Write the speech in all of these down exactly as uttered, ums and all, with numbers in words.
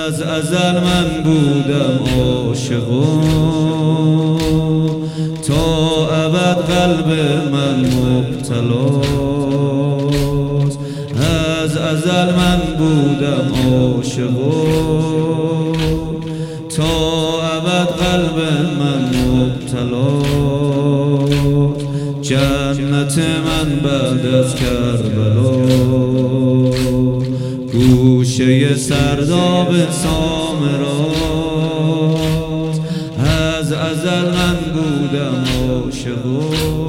از ازل من بودم عاشق و تا ابد قلب من مبتلاست. از ازل من بودم عاشق و تا ابد قلب من مبتلاست. جنت من بعد از کربلا گوشه سرداب سامراست. از ازل من بودم عاشق و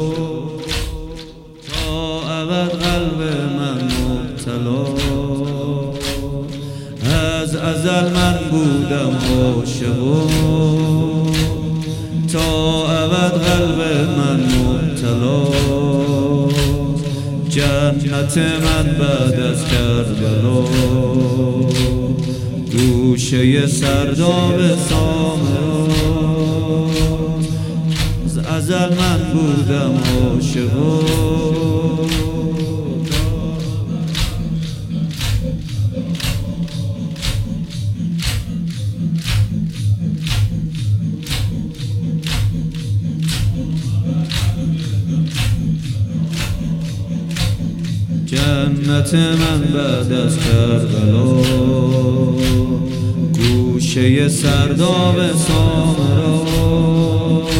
تا ابد قلب من مبتلاست. از ازل من بودم عاشق و تا ابد قلب من مبتلاست. جنت من بعد از کربلا گوشه سرداب سامراست. از ازل من بودم عاشق و جنت من بعد از کربلا گوشه سرداب سامراست.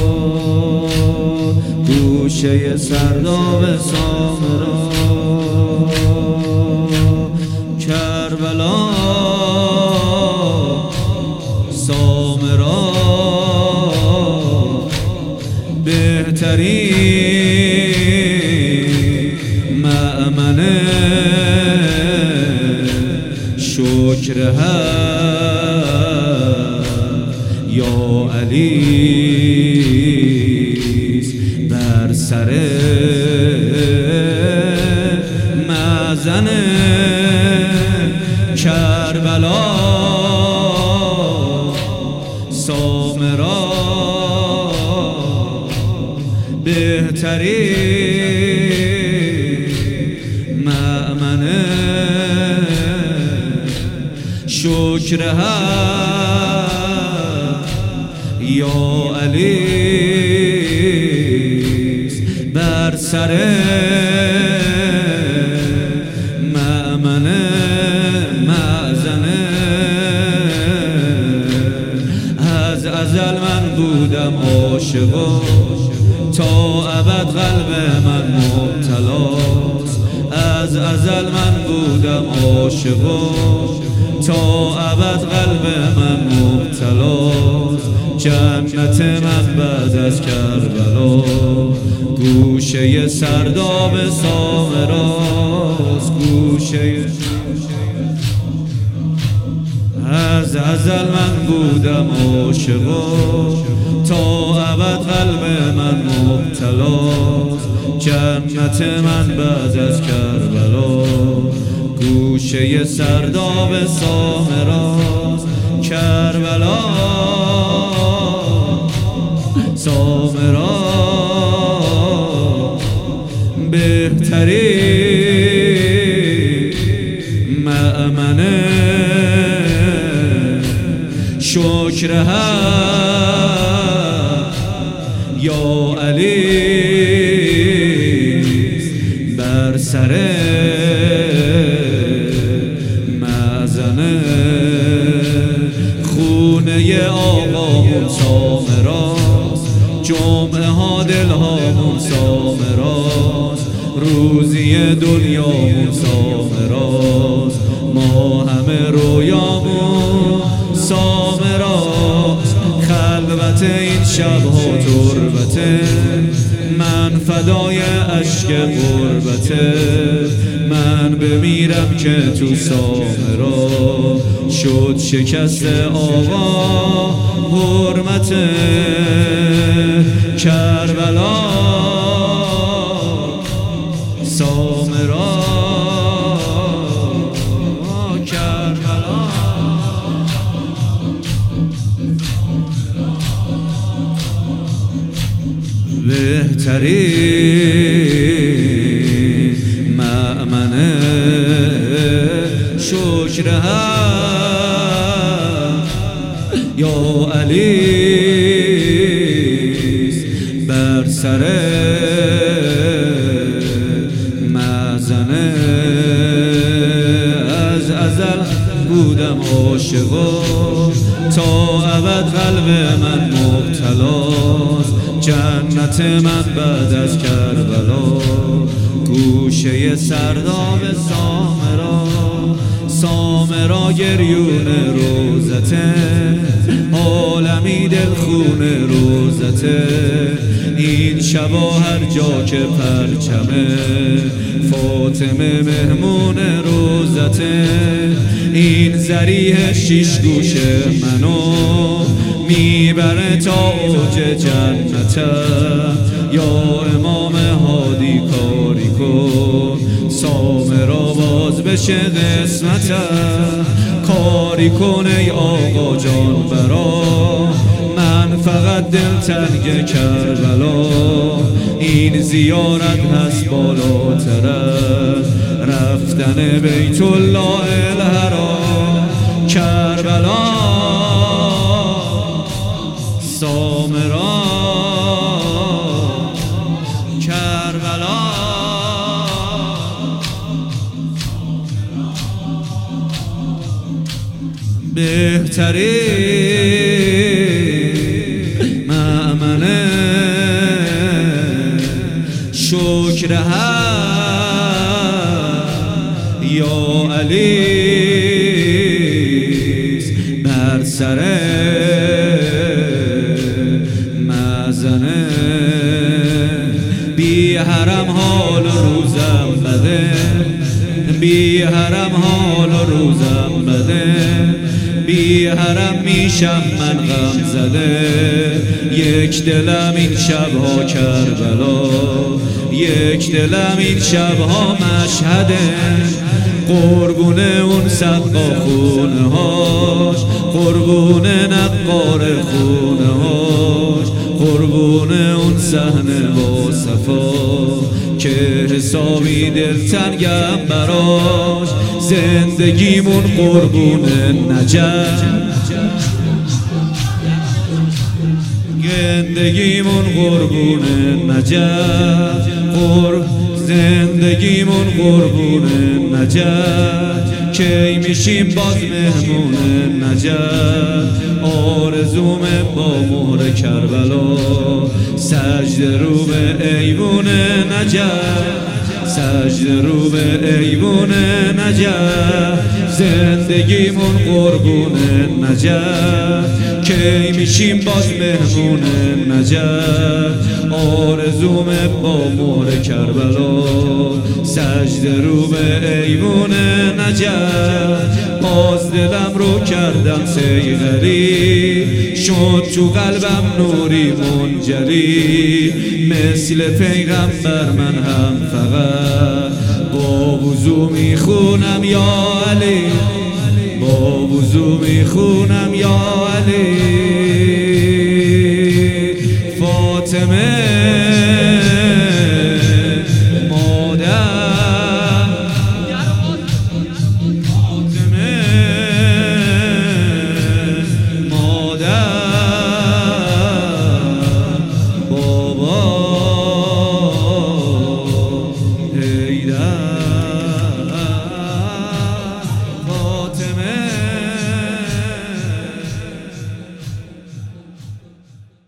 گوشه سرداب سامراست. کربلا سامراست بهترین مأمن شکر هست یا علیست بر سر مأذن کربلا. سامراست بهترین مأمن شکر هست یا علیست بر سر مأمن مأذن. از ازل من بودم عاشق و تا ابد قلب من مبتلاست. از ازل من بودم عاشق و تا ابد قلب من مبتلاست. جنت من بعد از کربلا گوشه سرداب سامراست. گوشه از ازل من بودم عاشق و تا ابد قلب من مبتلاست. جنت من بعد از کربلا گوشه سرداب سامراست. کربلا سامراست بهترین مأمن شکر هست یا علیست بر سر مأذن. خونه آقامون سامراست جمعه ها دلهامون سامراست. روزی دنیامون سامراست ما همه رویامون سامراست. خلوت این شبها تربته من فدای اشک غربته. من بمیرم که تو سامرا شد شکست آقا حرمت کربلا. سامرا کربلا بهترین مأمن شکر هست یا علیست بر سر مزنه. از ازل بودم عاشق و تا ابد قلب من مبتلاست. جنت من بعد از کربلا گوشه سرداب سامرا. سامرا گریون روزته عالمی دلخون روزته. این شبا هر جا که پرچمه فاطمه مهمون روزته. این ذریح شیش گوش منو میبره تا اوج جنتم. یا امام هادی کاری کن سامرا باز بشه قسمتم. کاری کن ای آقا جان برا من فقط دلتنگ کربلا. این زیارت هست بالاتر از رفتن بیت الله الحرام. کربلا سامرا کربلا بهترین مأمنه شکر هست یا علیست بر سر مزنه. بی حرم حال روزم بده بی حرم حال روزم بده. بی حرم میشم من غم زده. یک دلم این شبها کربلا یک دلم این شبها مشهده. قربون اون صدقا خونه هاش قربون نقار خونه هاش قربون اون صحنه با صفا که حسابی دلتنگم براش. زندگیمون قربون نجف زندگیمون قربون نجف قرب زندگیمون قربون نجف. کی میشیم باز مهمون نجف. آرزوم با مهر کربلا سجده رو به ایوون نجف. سجده رو به ایوون نجف. زندگیمون قربون نجف. کی میشیم باز مهمون نجف. آرزوم با مهر کربلا سجده رو به ایوون نجف. باز دلم رو کردم صیقلی شد تو قلبم نوری منجلی. مثل پیغمبر من هم فقط با وضو میخونم یا علی با وضو میخونم یا علی.